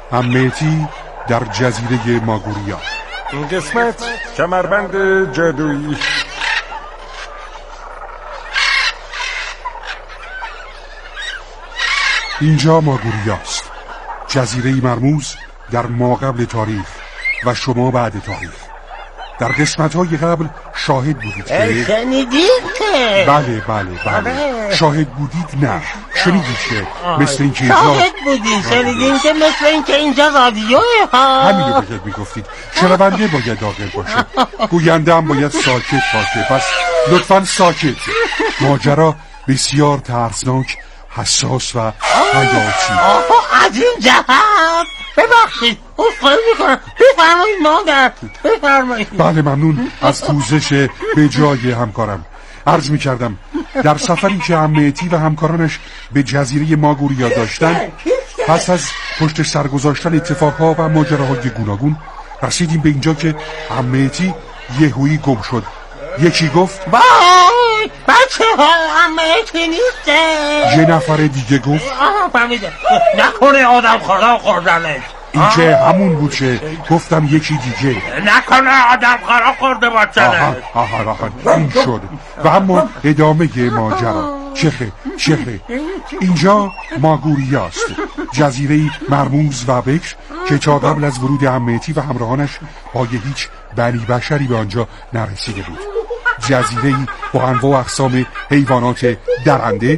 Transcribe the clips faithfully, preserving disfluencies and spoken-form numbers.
عمه‌تی در جزیره ماگوریا. این قسمت کمربند جادویی. اینجا ماگوریاست، جزیره مرموز در ماقبل تاریخ و شما بعد تاریخ. در قسمت‌های قبل شاهد بودید که شنیدید که بله بله بله شاهد بودید نه شنیدید که مثل این که شاهد بودید شنیدید که مثل این که اینجا رادیوه ها همین رو باید میگفتید. شنونده باید عاقل باشه، گوینده هم باید ساکت باشه. پس لطفاً ساکت. ماجرا بسیار ترسناک، حساس و حیاتی. آها از این جهت ببخشید اصخایی میکنم. بفرمایید مادر بفرمایید. بله ممنون از پوزش به جای همکارم. عرض میکردم در سفری که عمه‌تی و همکارانش به جزیره ماگوریا داشتن، پس از پشت سر گذاشتن اتفاقها و ماجراهای گوناگون رسیدیم به اینجا که عمه‌تی یهویی گم شد. یکی گفت وای بچه ها عمه‌تی نیسته. یه نفر دیگه گفت آها فهمیده نکنه آدم خدا خوردنش. این که همون بود که گفتم یکی دیگه نکنه آدم خدا خورده باشنه. آها آها آها این شد. و اما ادامه ماجرا چخه چخه اینجا ماگوریاست، جزیره مرموز و بکر که تا قبل از ورود عمه‌تی و همراهانش با هیچ بنی بشری به آنجا نرسیده بود. جزیره‌ای با انواع و اقسام حیوانات درنده،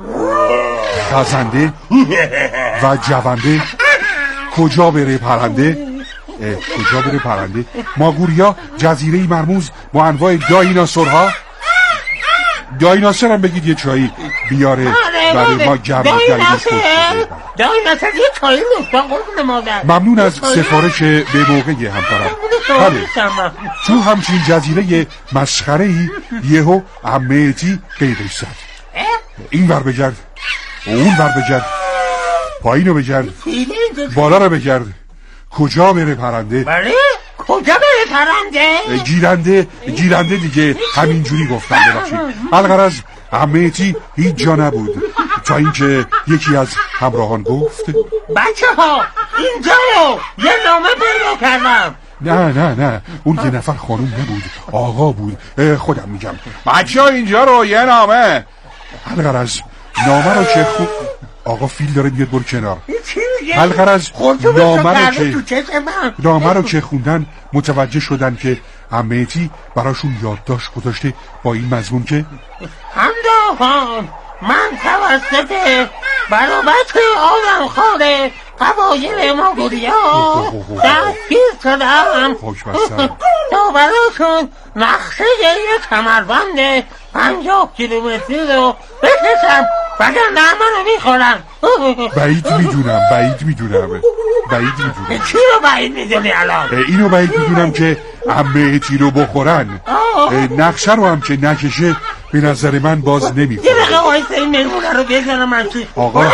خزنده و جونده. کجا بره پرنده؟ کجا بره پرنده؟ ماگوریا جزیره‌ای مرموز با انواع دایناسورها. دایناسور هم بگید یه چایی بیاره برای ما گرم دایناسور دایناسور یه چایی لطفا قربون مادر. ممنون از سفارش به موقع همکارم. بله تو همچین جزیره مسخره‌ای یهو عمه‌تی قیدش زد. این ور بگرد، اون ور بگرد، پایینو بگرد، بالا رو بگرد. کجا بره پرنده؟ بله کجا بره پرنده؟ گیرنده گیرنده دیگه همینجوری گفتم. ببخشید الغرض عمه‌تی هیچ جا نبود تا اینکه یکی از همراهان گفت بچه ها اینجا رو یه نامه پیدا کردم. نه نه نه اون یه نفر خانوم نبود، آقا بود. خودم میگم بچه ها اینجا رو یه نامه. الغرض نامه رو که خوب آقا فیل داره بیاد برو کنار. الغرض نامه رو که نامه رو که خوندن متوجه شدن که عمه‌تی براشون یادداشت گذاشته با این مضمون که همراهان من توسط برابط آدم خاره قبایل ماگوریا دستگیر شدم تا براشون نقشه یک کمربند پنجاه کیلومتری رو بکشم وگرنه منو میخورم. بعید میدونم بعید میدونم بعید میدونم چی رو بعید میدونی الان؟ اینو بعید میدونم که عمه‌تی رو بخورن. نقشه رو هم که نکشه به نظر من باز نمیخوره. یه دقیقه وایسا این میمونه رو بزنم من توی آقا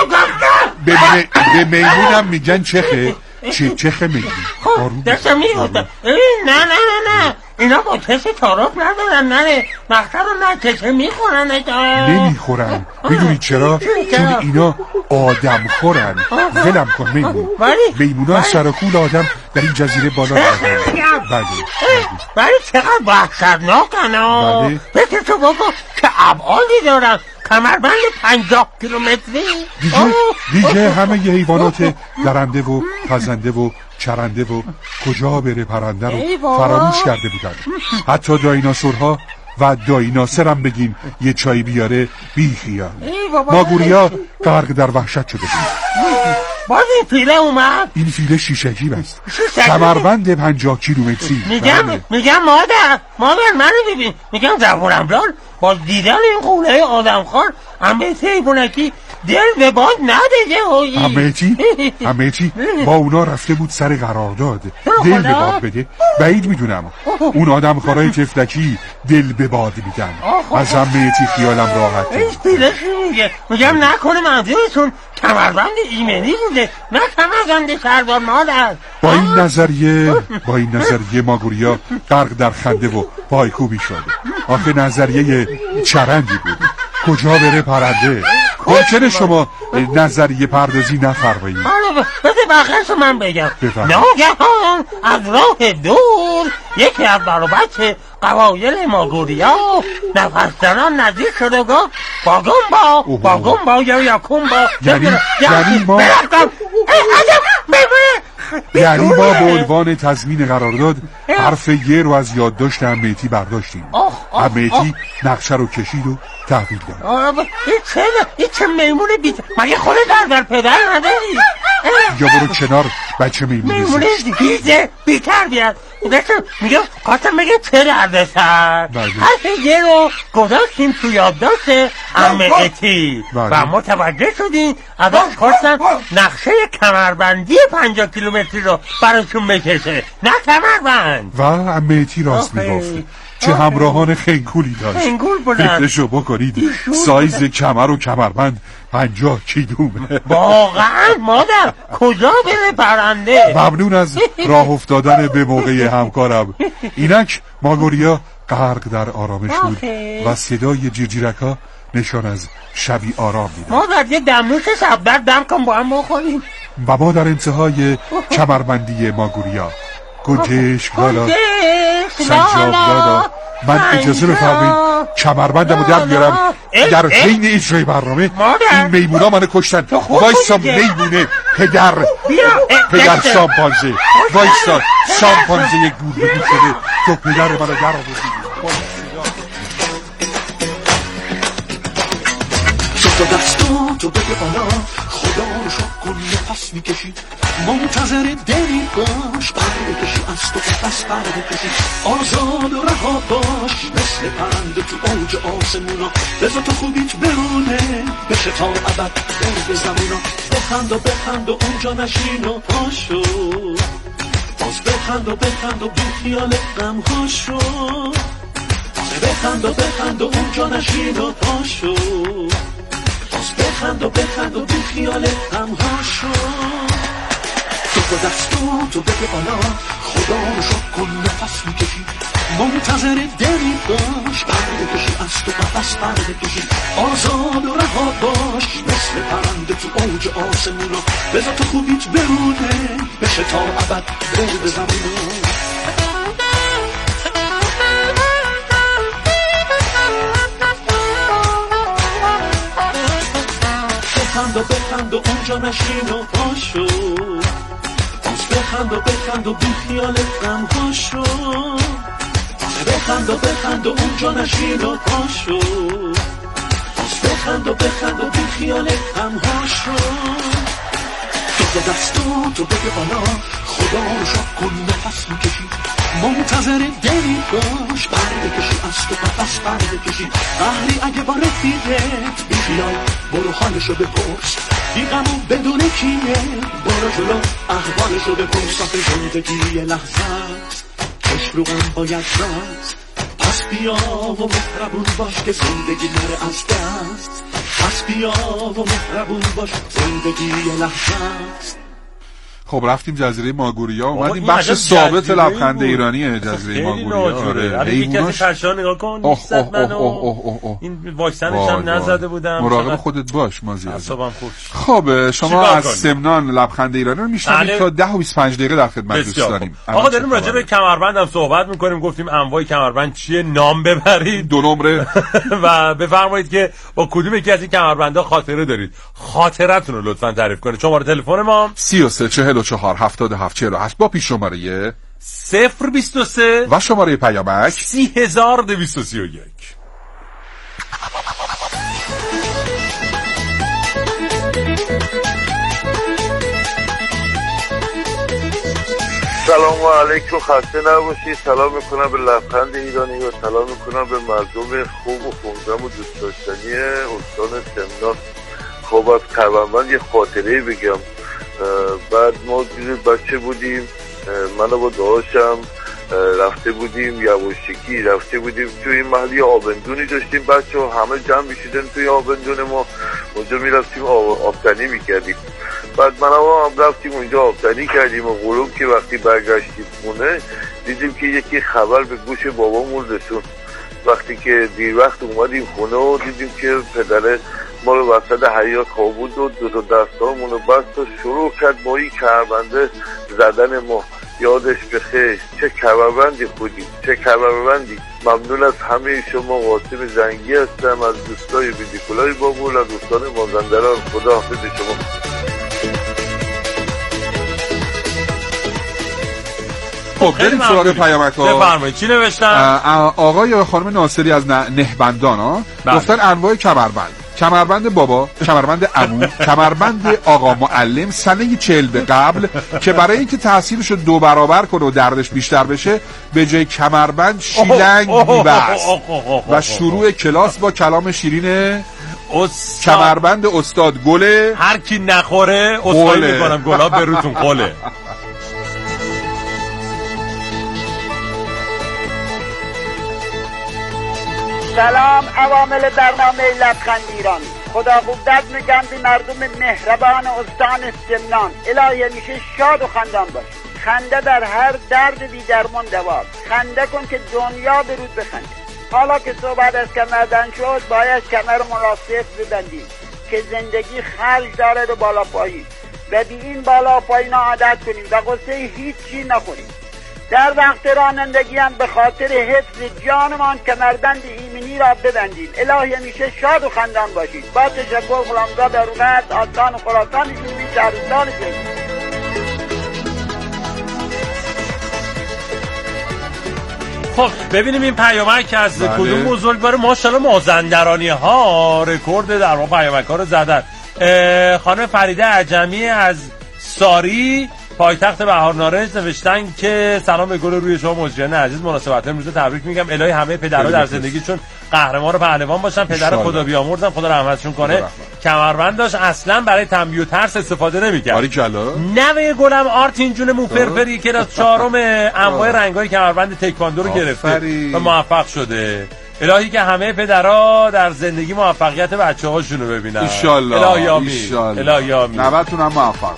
به میمونم میگن چخه چه چخه میگی؟ خب داشتم میگفتم نه نه نه نه اینا با کسی تعارف ندارن. نه نقشه رو نکشه میخورن. نمیخورن میدونی چرا؟ چون اینا آدم خورن. ولم کن میمون. میمون ها سر و کول آدم در این جزیره بالا ندارن. بله ولی چقدر وحشتناکن. بله بسه تو بگو که ابعادی دارن. کمربند پنجاه کیلومتری دیگه دیگه همه ی حیوانات درنده و خزنده و چرنده و کجا بره پرنده رو فراموش کرده بودن. حتی دایناسورها و دایناسور هم بگیم یه چای بیاره بی خیال. ماگوریا غرق در وحشت شده بود. باز این فیله اومد. این فیله شیشگی بست، کمربند پنجاه کیلومتری. میگم میگم مادر مادر منو ببین. میگم زبونم جان با دیدن این قوله آدمخوار عمه‌تی حیوانکی دل به باد نده هویی. عمه‌تی عمه‌تی با اونا رفته بود سر قرارداد دل به باد بده. بعید میدونم اون آدمخوارای تفلکی دل به باد میدن. از عمه‌تی خیالم راحته. این فیله چی میگه؟ میگم نکنه منظورتون کمربند ایمنی بوده نه کمربند سردار مادر. با این نظریه با این نظریه ماگوریا غرق در خنده و پایکوبی شد. آخه نظریه چرندی بود. کجا بره پرنده؟ ممکنه شما نظریه پردازی نفرمایید؟ حالا بده بخش من بگم. بفرمایید. ناگهان از راه دور یکی از بر و بچه قبایل ماگوریا نفس زنان نزدیک شده گفت باگم با باگم با یا یکم با یعنی یعنی ما برفتم یعنی ما به عنوان تضمین قرارداد حرف ی رو از یادداشت عمه‌تی برداشتیم. عمه‌تی نقشه رو کشید و تحویل داد. این چه این چه میمون بیت مگه خود در در پدر نداری؟ یا برو کنار بچه میمونه میمونه بیزه بیتر بیاد میگه خواستم بگه چه درده سر حرف یه رو گذاشتیم تو یادداشت عمه‌تی و متوجه شدیم ازش خواستن نقشه کمربندی پنجاه کیلومتری رو براشون بکشه نه کمربند. و عمه‌تی راست میگفت. چه همراهان خنگولی داشت. خنگول بودن. فکرشو بکنید سایز کمر و کمربند پنجاه کیلومتر. واقعا مادر کجا بره پرنده. ممنون از راه افتادن به موقع همکارم. اینک ماگوریا غرق در آرامش بود و صدای جیرجیرک ها نشان از شبی آرام میداد. مادر یه دمنوش شبدر دم کن با هم بخوریم. و ما در انتهای کمربندی ماگوریا گنجش گالا سنجاب دادا من اجازه بفرمایید کمربندمو در بیارم. در حین اجرای برنامه این میمونا منو کشتن. وایسا میمونه پدر پدر شامپانزه وایسا شامپانزه یک گور بگو شده تو پدر منو در آوردی. تو دستاتو بده بالا خدا رو شک کن نفس میکشی منتظر دلی باش پرده کشی از تو قفس پرده کشی آزاد و رها باش مثل پرنده تو اوج آسمونا بذار تو خوبیت بمونه بشه تا ابد دل به زمونا بخند و بخند و اونجا نشین و پاشو باز بخند و بخند و بی خیال غم هاشو بخند و بخند و اونجا نشین و پاشو بخند و بخند و بی خیال غمهاشو تو با دستاتو بده بالا خدا رو شک کن نفس میکشی منتظر دلی باش پرده کشی از تو قفس پرده کشی آزاد و رها باش مثل پرنده تو اوج آسمونا بذار تو خوبیت بمونه بشه تا ابد دل به زمونا. بخند و بخند و اونجا نشین و پاشو باز بخند و بخند و بی خیال غم هاشو بخند و بخند و اونجا نشین و پاشو باز بخند و بخند و بی خیال غم هاشو تو دستاتو بده بالا خدا رو شک کن نفس میکشی منتظر دلی باش پرده کشی از تو قفس پرده کشی قهری اگه با رفیقت بی خیال برو حالشو بپرس بی غمو بدون کیه برو جلو احوالشو بپرس آخه زندگی یه لحظه است عشق رو غم باید رست پس بیا و مهربون باش که زندگی نره از دست پس بیا و مهربون باش زندگی یه لحظه است. خب رفتیم جزیره ماگوریا اومدیم بخش ثابت لبخند ایرانی جزیره ماگوریا. آره یکی از پرشا نگاه کن نیست منو این واکسنش هم نزده بودم. مراقب خودت باش مازی. حسابم خوب. خب شما از سمنان لبخند ایرانی رو میشنوید تا ده و بیست و پنج دقیقه در خدمت دوست داریم. آقا داریم راجع به کمربندم صحبت میکنیم گفتیم انواع کمربند چیه نام ببرید دو نمره و بفرمایید که با کدوم یکی از این کمربندا خاطره دارید. خاطرتون رو لطفاً تعریف کنید. شماره تلفن ما سی و سه چهل و چهار هفتاد و هفت چهل و هشت با پیش شماره صفر بیست و سه و شماره پیامک سی هزار دویست و سی و یک. سلام علیکم خسته نباشید. سلام میکنم به لبخند ایرانی و سلام میکنم به مردم خوب و خوندم و دوست داشتنی استان سمنان. خب از کمربند یه خاطره بگم. بعد ما دیگه بچه بودیم من با داداشم رفته بودیم یواشکی رفته بودیم توی محلی آبندونی داشتیم بچه ها همه جمع میشیدن توی آبندون ما اونجا میرفتیم آبتنی میکردیم. بعد من هم رفتیم اونجا آبتنی کردیم و غروب که وقتی برگشتیم خونه دیدیم که یکی خبر به گوش بابامون رسون. وقتی که دیر وقت اومدیم خونه و دیدیم که پدر ما رو وسط حیاط خوابوند و دو تا دستامون رو بست و شروع کرد با این کمربنده زدن ما. یادش بخیر، چه کمربندی خودی، چه کمربندی. ممنون از همه شما. قاسم زنگی هستم از دوستای بیدیکولای بابول و دوستان مازندران. خدا حافظ شما. خب بریم سراغ پیامک‌ها. بفرمایید چی نوشتن؟ آقای یا خانم ناصری از نهبندان ها گفتن انواع کمربند: کمربند بابا، کمربند عمو، کمربند آقا معلم سنه چهل به قبل که برای اینکه تاثیرش رو دو برابر کنه و دردش بیشتر بشه به جای کمربند شیلنگ می‌بست. و شروع کلاس با کلام شیرین استاد. کمربند استاد گله، هر کی نخوره اسخای میکنم گلاب به روتون قله. سلام عوامل برنامه لبخند ایران. خدا قدرت میگم به مردم مهربان استان سمنان. الهی میشه شاد و خندان باش. خنده در هر درد بی درمان دواست. خنده کن که دنیا به رود بخنده. حالا که صحبت از کمربند شد باید کمر مناسب ببندیم که زندگی خرج داره رو بالا پایی و بی این بالا پایینا عادت کنیم و قصه هیچ چی نخوریم. در وقت رانندگی هم به خاطر حفظ جانمان کمربند ایمنی را ببندید. الهی همیشه شاد و خندان باشید. با تشکر غلامزاد رونت آستان و خراسان جنوبی شهرستان جنوبی. خب ببینیم این پیامک از بله. کدوم بزرگوار. ماشاءالله مازندرانی ها رکورد در واقع پیامک ها رو زدن. خانم فریده عجمی از ساری پایتخت بهار نارنج نوشتن که سلام به گل روی شما مجریان عزیز، مناسبت امروز تبریک میگم. الهی همه پدرها در زندگیشون قهرمان و پهلوان باشن. پدر خدا بیامرزن، خدا رحمتشون کنه. کمربند داشت اصلا برای تنبیه و ترس استفاده نمیکرد. باریکلا. نوه گلم آرتین جون موفرفری که از چهارم انواع رنگای کمربند تکواندو رو گرفته و موفق شده. الهی که همه پدرها در زندگی موفقیت بچه‌هاشون رو ببینن. ان شاء الله. الهی آمین. الهی آمین. نوه‌تون هم موفق.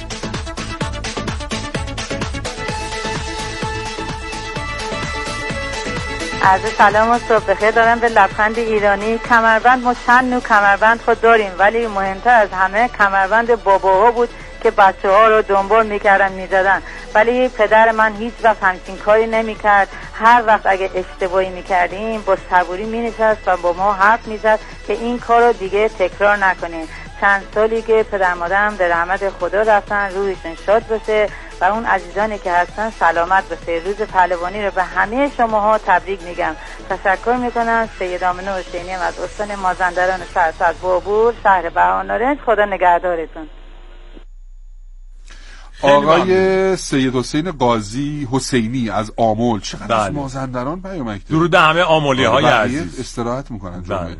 عرض سلام و صبح بخیر دارم به لبخند ایرانی. کمربند ما چند نوع کمربند خود داریم ولی مهمتر از همه کمربند باباها بود که بچه ها رو دنبال میکردن میزدن، ولی پدر من هیچ وقت همچین کاری نمیکرد. هر وقت اگه اشتباهی میکردیم با صبوری مینشست و با ما حرف میزد که این کار رو دیگه تکرار نکنیم. چند سالی که پدر مادرم در رحمت خدا رفتن، روحشون شاد باشه و اون عزیزانی که هستن سلامت باشه. روز پهلوانی رو به همه شماها تبریک میگم. تشکر میکنم. سید آمنه حسینی از استان مازندران شهر بابور شهر بهار نارنج. خدا نگهدارتون. آقای سید حسین قاضی حسینی از آمل، چقدر از مازندران پیامک داره. درود همه آملی های عزیز. استراحت میکنن جمعه.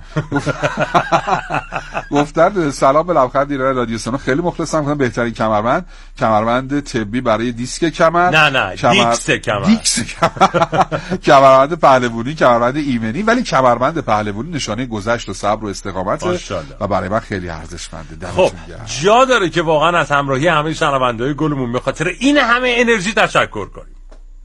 گفتن سلام به لبخند ایران رادیو سنا، خیلی مخلصم. گفتن بهترین کمربند کمربند طبی برای دیسک کمر. نه نه کمر... دیکس کمر. دیکس کمر. کمربند پهلوانی، کمربند ایمنی، ولی کمربند پهلوانی نشانه گذشت و صبر و استقامت و برای من خیلی ارزشمنده. خب جا داره که واقعا از همراهی همه شنونده‌های گلمون به خاطر این همه انرژی تشکر کنیم.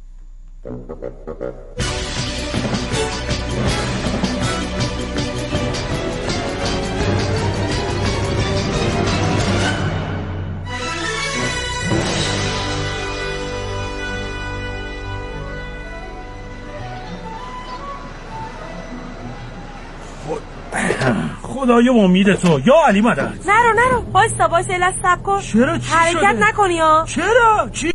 خدایا امید تو یا علی مدد. نرو نرو وایسا وایسا الهی صبر کن. چرا چی حرکت شده؟ نکنی ها. چرا چی؟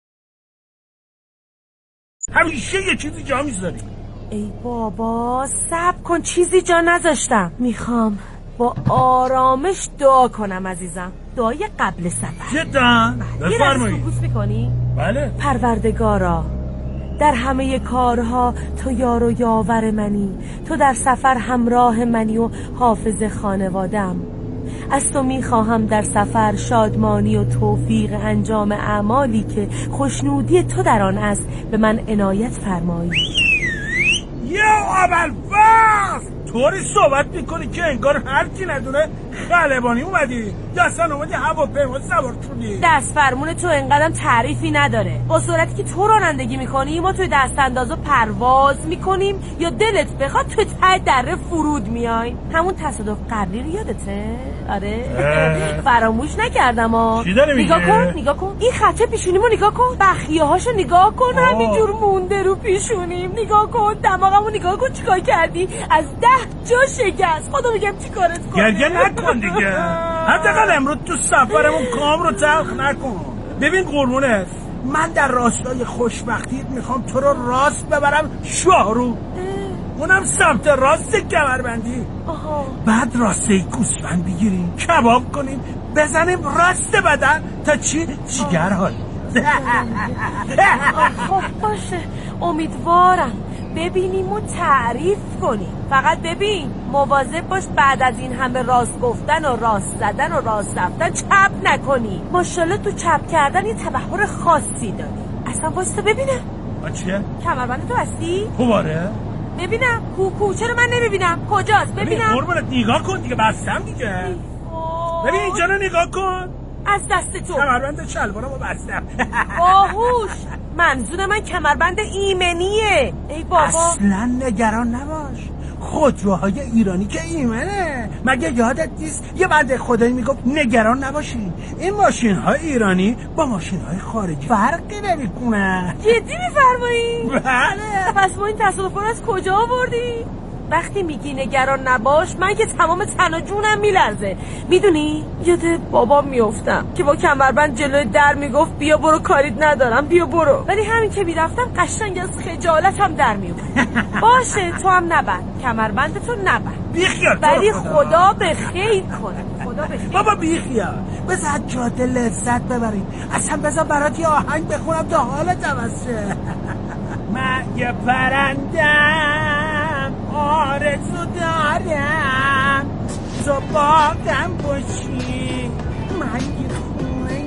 همیشه یه چیزی جا میذاری. ای بابا صبر کن، چیزی جا نذاشتم. میخوام با آرامش دعا کنم عزیزم. دعای قبل سفر. جدا؟ بفرمایید. یه گوش میکنی؟ بله. پروردگارا در همه کارها تو یار و یاور منی، تو در سفر همراه منی و حافظ خانوادم. از تو میخواهم در سفر شادمانی و توفیق انجام اعمالی که خوشنودی تو در آن است به من عنایت فرمایی. یا اول وقت طوری صحبت میکنی که انگار هر کی ندونه خلبانی اومدی یا اصلا اومدی هواپیما سوار شدی؟ دست فرمون تو انقدرم تعریفی نداره. با سرعتی که تو رانندگی میکنی ما توی دست اندازو پرواز میکنیم یا دلت بخواد تو ته دره فرود میای. همون تصادف قبلی رو یادته؟ آره فراموش نکردم ها. نگاه کن نگاه کن این خطه پیشونیمو نگاه کن، بخیه هاشو نگاه کن همینجور مونده رو پیشونیم. نگاه کن دماغمو نگاه کن چیکار کردی، از ده جا شکست. خدا میگم چیکارت کنه. گریه نکن دیگه، حداقل امروز تو سفرمون کام رو تلخ نکن. ببین قربونت من در راستای خوشبختیت میخوام تو رو راست ببرم شاهرو، اونم سمت راست کمربندی. بعد راسته گوسفند بگیریم کباب کنیم بزنیم راست بدن تا چی جیگر حال. خب باشه امیدوارم ببینیم و تعریف کنیم. فقط ببین مواظب باش بعد از این همه راست گفتن و راست زدن و راست رفتن چپ نکنی. ماشاءالله تو چپ کردن یه تبحر خاصی داری. اصلا واسه ببینم چیه؟ کمربند تو بستی؟ خوباره؟ ببینم کوکو چرا من نمیبینم کجاست؟ ببینم قربونت نگاه کن دیگه بستم دیگه. ببین اینجا رو نگاه کن از دست تو. کمربند شلوارمو بستم. باهوش منظور من کمربند ایمنیه. ای بابا اصلا نگران نباش، خودروهای ایرانی که ایمنه. مگه یادت نیست یه بنده خدایی میگفت نگران نباشین این ماشین های ایرانی با ماشین های خارجی فرقی نمیکنه. جدی میفرمایی؟ بله. پس ما این تصادف رو از کجا آوردی؟ وقتی میگی نگران نباش من که تمام تن و جونم میلرزه. میدونی یاد بابام میافتم که با کمربند جلوی در میگفت بیا برو کاریت ندارم بیا برو، ولی همین که میرفتم قشنگ از خجالتم در میومد. باشه تو هم نبند کمربندتو نبند بیخیال، ولی خدا به خیر کنه. خدا به خیر. بابا بیخیال بذار جاده لذت ببریم. اصلا بذار برات یه آهنگ بخونم تا حالت عوض شه. من یه پرندم آرزو دارم تو باقم باشی، من یه خونه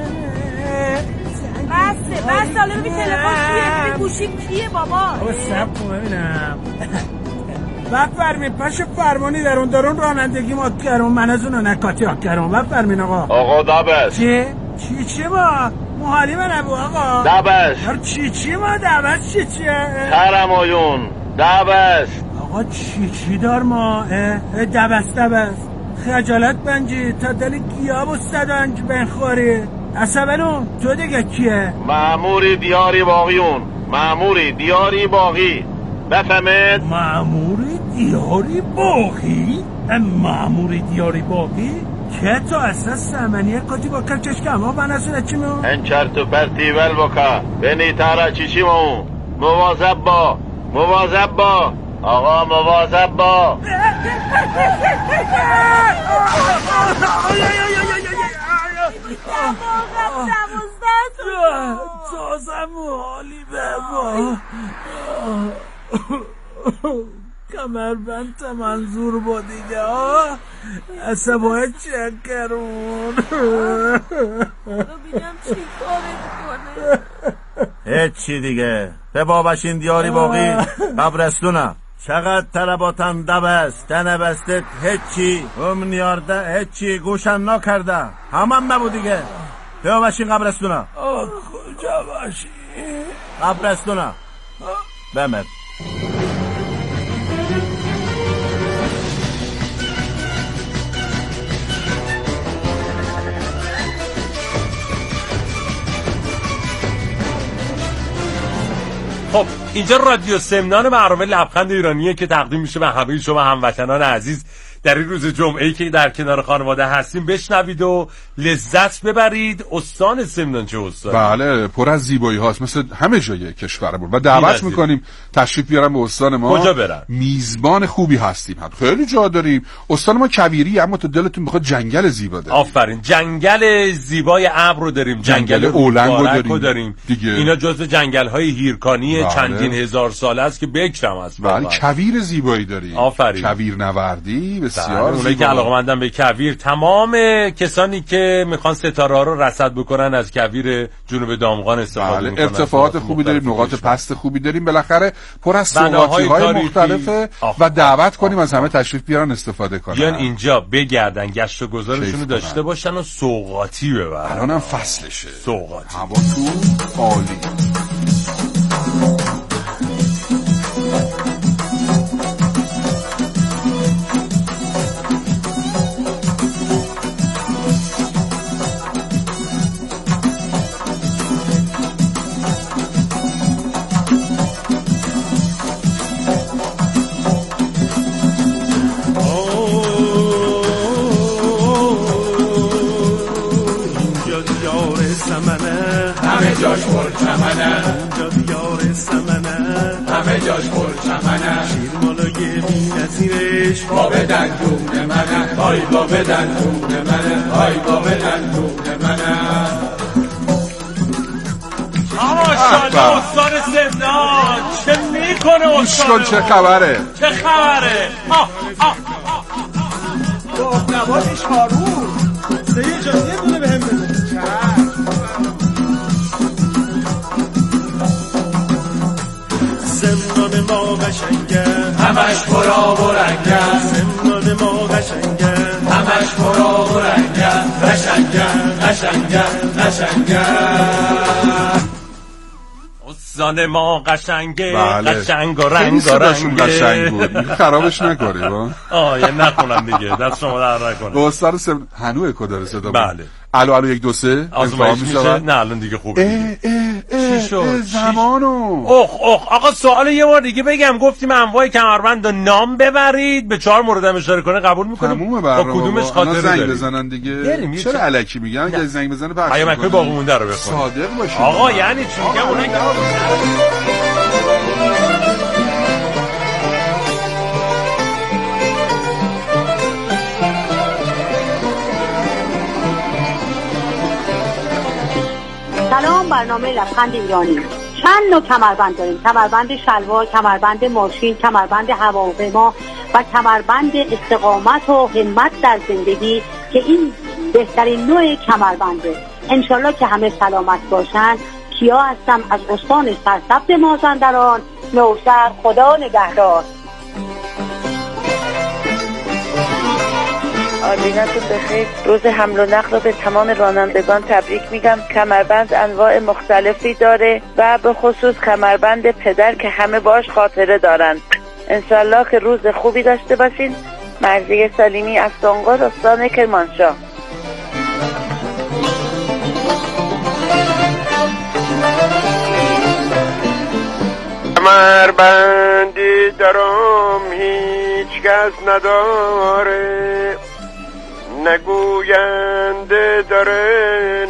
بسه بسه حالا ببین تلفن کیه، ببین گوشیم کیه بابا. بابا سب کن ببینم. بفرمین پاش فرمانی درون درون رانندگی ما کرم من از اونو نکاتی ها کرم. بفرمین آقا. آقا دبست چی؟ چی چی با؟ محالی من ابو آقا دبست چی چی ما دبست چی چی؟ ترمایون دبست آقا چی چی دار ما؟ دبست دبست خجالت بنجی تا دل گیاب و صدانج بنخوری. اصابنون تو دیگه کیه؟ مأموری دیاری باقیون، مأموری دیاری باقی. بفهمید؟ مأموری دیاری باقی؟ مأموری دیاری باقی؟ که تو اساس سمنیه کتی با کلچش که اما بناسونه چی مون؟ این چرت و پرتی ول بکا بینی تارا چی چی مون؟ مواظب با مواظب با آقا مواظب با. تازم حالی بابا کمربند منظور با دیگه ها عصبای چکرون. ببینم چی کاره کنه. هیچی دیگه به بابشین دیاری باقی قبرستونه. چقدر طلباتم دبست تنه بسته هیچی ام نیارده هیچی گوشم نکرده همم نبود دیگه. به بابشین قبرستونه. کجا باشی؟ قبرستونه بمر. خب اینجا رادیو سمنان برنامه لبخند ایرانیه که تقدیم میشه به همه شما هموطنان عزیز در این روز جمعه‌ای که در کنار خانواده هستیم. بشنوید و لذت ببرید. استان سمنان چه استانی؟ بله پر از زیبایی هاست مثل همه جای کشورمون و دعوت میکنیم تشریف بیارن به استان ما. کجا برن؟ میزبان خوبی هستیم، خیلی جا داریم. استان ما کویری اما تو دلتون میخواد جنگل زیبا داریم. آفرین. جنگل زیبای ابر رو داریم، جنگل, جنگل اولنگ رو داریم. داریم دیگه. اینا جزو جنگل های هیرکانی بله. چندین هزار ساله است که بکرم است. بله کویر زیبایی داریم. آفرین. کویر نوردی بسیار اونایی که علاقه‌مندن به کویر، تمام کسانی که میخوان ستاره ها رو رصد بکنن از کویر جنوب دامغان استفاده بله. میکنن. ارتفاعات خوبی داریم، نقاط پست خوبی داریم، بالاخره پر از سوغاتی های مختلفه و دعوت کنیم از همه تشریف بیارن استفاده کنن، بیان اینجا بگردن، گشت و گذارشون رو داشته باشن و سوغاتی ببرن. الانم فصلشه، سوغاتی هوا تو عالی. جاش پر چمنه، اونجا دیار سمنه، همه جاش پر چمنه، شیرمالای بی نظیرش با به دندون منه، آی با به دندون منه، آی با به دندون منه. ماشاءالله استاد زندان چه میکنه استاد؟ چه خبره؟ چه خبره؟ آه آه گفت نوازش هارون سه جان یه دونه بهم بده. زندان ما قشنگه همش پرآب و رنگه، زندان ما قشنگه همش پرآب و رنگه، قشنگه قشنگه قشنگه. زن ما قشنگه بله. قشنگ و رنگ و رنگه. قشنگ بود، خرابش نکنی با آه یه نخونم دیگه، دست شما در نکنه. استاد سم هنوز کد داره صدا. بله الو الو یک دو سه آزمایش میشه. نه الان دیگه خوبه. اه اه چی شد؟ زمانو اخ اخ آقا سوال یه بار دیگه بگم. گفتیم انواع کمربند و نام ببرید، به چهار موردم اشاره کنه قبول میکنیم. تمومه برنامه. با کدومش خاطره زنگ داریم؟ بزنن دیگه. چرا الکی میگن؟ اگه زنگ بزنه پخش پیام مکوی باقی مونده رو بخونید. صادق باشید آقا یعنی چی میگم اونایی که سلام، برنامه لبخند ایرانی. چند نوع کمربند داریم: کمربند شلوار، کمربند ماشین، کمربند هواپیما و کمربند استقامت و همت در زندگی که این بهترین نوع کمربنده. انشالله که همه سلامت باشن. کیا هستم از استان سرسبز مازندران، نوشهر. خدا نگهدار. آدینتون بخیر. روز حمل و نقل رو به تمام رانندگان تبریک میگم. کمربند انواع مختلفی داره و به خصوص کمربند پدر که همه باش خاطره دارن. انشالله که روز خوبی داشته باشین. مرضیه سلیمی از سنگار، استان کرمانشاه. کمربندی دارم هیچ کس نداره، نگوینده داره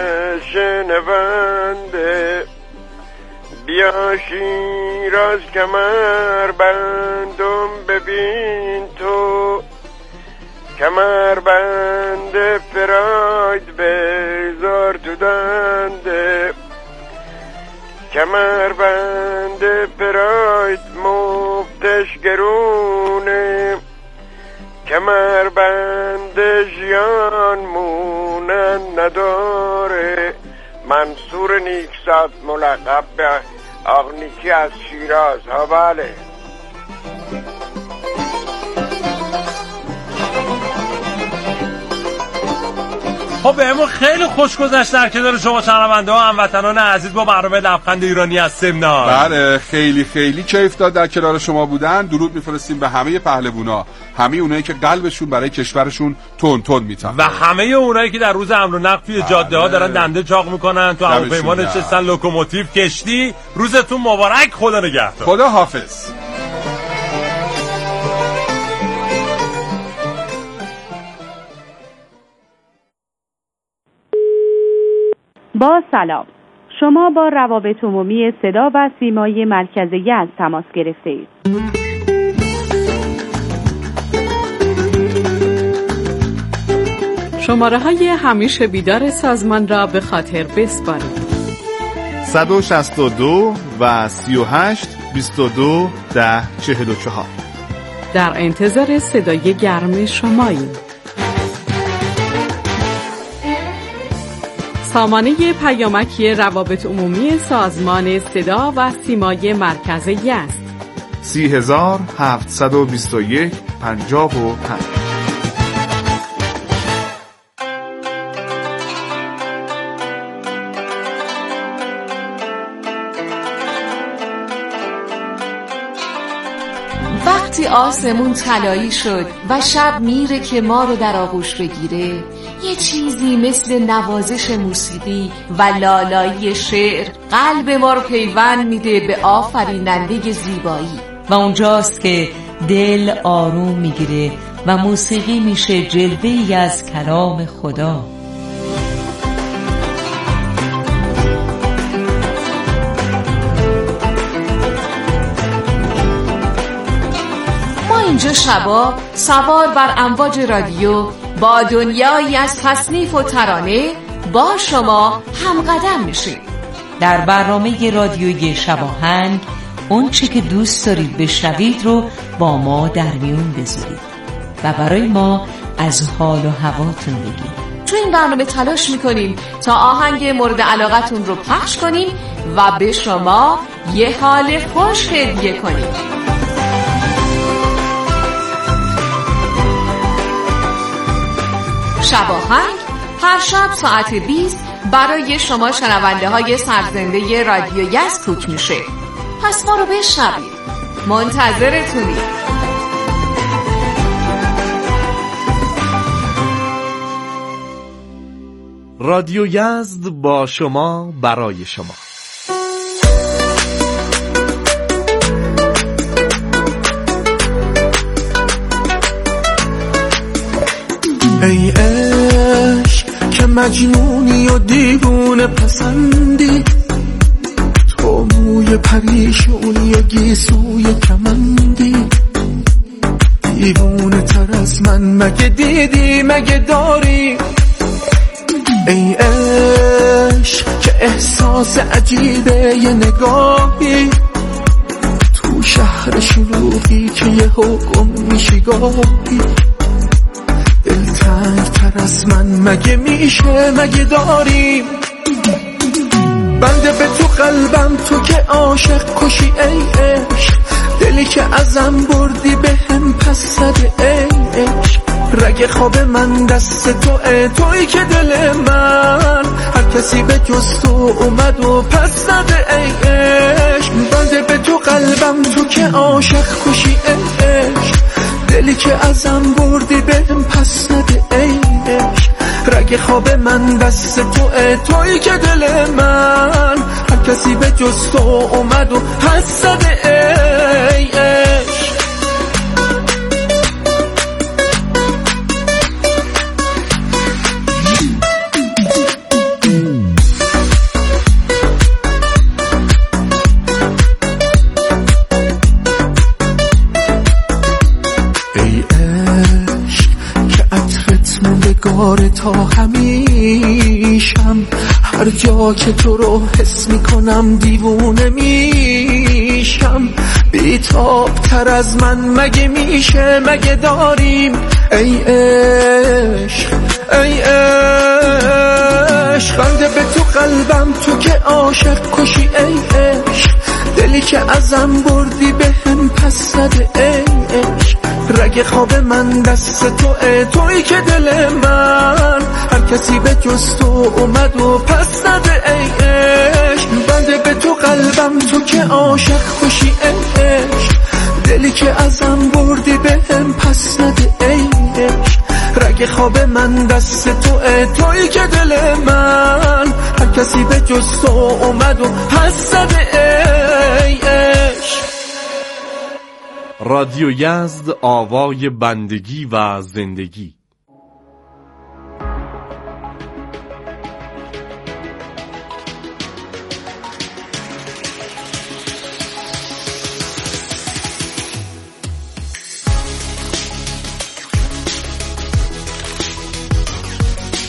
نشنونده. بیا شیراز کمربندم ببین تو، کمربند فراید بذار تو دنده. کمربند پراید مفتش گرونه، کمربند ژیان مونن نداره. منصور نیکزاد ملقب به آقنیکی از شیراز ها. بله خب بهمون خیلی خوش گذشت در کنار شما شنونده ها هموطنان عزیز با برنامه لبخند ایرانی از سمنان. بله خیلی خیلی کیف داد در کنار شما بودن. درود میفرستیم به همه پهلوانا، همه اونایی که قلبشون برای کشورشون تون تون میتونه و همه اونایی که در روز حمل و نقل توی جاده ها دارن دنده چاق میکنن، تو هواپیما نشستن، لوکوموتیو، کشتی. روزتون مبارک. خدا نگهدار. خدا حافظ. با سلام، شما با روابط عمومی صدا و سیمای مرکز یزد تماس گرفته اید. شماره های همیشه بیدار سازمان را به خاطر بسپارید: صد و شصت و دو و سی و هشت بیست و دو ده چهل و چهار. در انتظار صدای گرم شماییم. سامانه پیامکی روابط عمومی سازمان صدا و سیمای مرکز یزد سی هزار هفتصد و بیست و یک پنجاه و پنج. وقتی آسمون طلایی شد و شب میره که ما رو در آغوش بگیره، یه چیزی مثل نوازش موسیقی و لالایی شعر قلب ما رو پیوند میده به آفریننده زیبایی و اونجاست که دل آروم میگیره و موسیقی میشه جلوه‌ای از کلام خدا. اینجا شبا سوار بر امواج رادیو با دنیایی از تصنیف و ترانه با شما همقدم میشیم. در برنامه رادیوی شباهنگ اون چی که دوست دارید بشنوید رو با ما در میون بذارید و برای ما از حال و هواتون بگید. تو این برنامه تلاش میکنیم تا آهنگ مورد علاقتون رو پخش کنیم و به شما یه حال خوش هدیه کنیم. شباهنگ هر شب ساعت بیست برای شما شنونده های سرزنده رادیو یزد کوک میشه. پس ما رو بشنوید. منتظرتونیم. رادیو یزد با شما برای شما. ای عشق که مجنونی و دیوونه پسندی، تو موی پریشونی و گیسوی کمندی، دیوونه تر از من مگه دیدی مگه داری؟ ای عشق که احساس عجیبه یه نگاهی، تو شهر شلوغی که یه حکم میشی گاهی، دلتنگ تر از من مگه میشه مگه داریم؟ بنده به تو قلبم تو که عاشق کشی ای عشق، دلی که ازم بردی به هم پس زده ای عشق، رگ خواب من دست تو ای توی که دل من هر کسی به جز تو اومد و پس زده ای عشق. بنده به تو قلبم تو که عاشق کشی ای عشق، دلی که ازم بردی بهم پس نده ای عشق، رگ خواب من دست تو ای توی که دل من هر کسی به جز تو اومد و پس زده ای عشق. تا همیشم هر جا که تو رو حس میکنم دیوونه میشم، بیتاب تر از من مگه میشه مگه داریم؟ ای عشق ای عشق بنده به تو قلبم تو که عاشق کشی ای عشق، دلی که ازم بردی به هم پس زده ای عشق، رگ خواب من دست تو ای توی که دل من هر کسی به جز تو اومد و پس زده ای عشق. بنده به تو قلبم تو که عاشق کشی ای عشق، دلی که ازم بردی به هم پس زده ای عشق، رگ خواب من دست تو ای توی که دل من هر کسی به جز تو اومد و پس زده ای عشق. رادیو یزد، آوای بندگی و زندگی.